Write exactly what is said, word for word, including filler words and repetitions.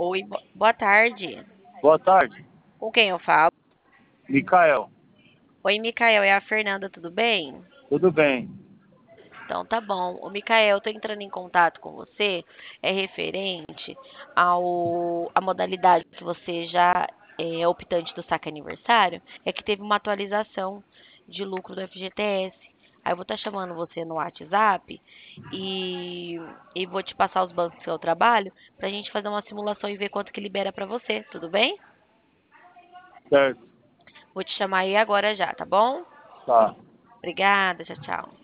Oi, bo- boa tarde. Boa tarde, Com quem eu falo? Micael. Oi, Micael, é a Fernanda, tudo bem? Tudo bem? Então tá bom. O Micael, eu tô entrando em contato com você, é referente ao a modalidade que você já é optante do saque aniversário, é que teve uma atualização de lucro do F G T S. Aí eu vou estar chamando você no WhatsApp e, e vou te passar os bancos que eu trabalho pra gente fazer uma simulação e ver quanto que libera pra você, tudo bem? Certo, Vou te chamar aí agora já, tá bom? tá. Obrigada, tchau, tchau.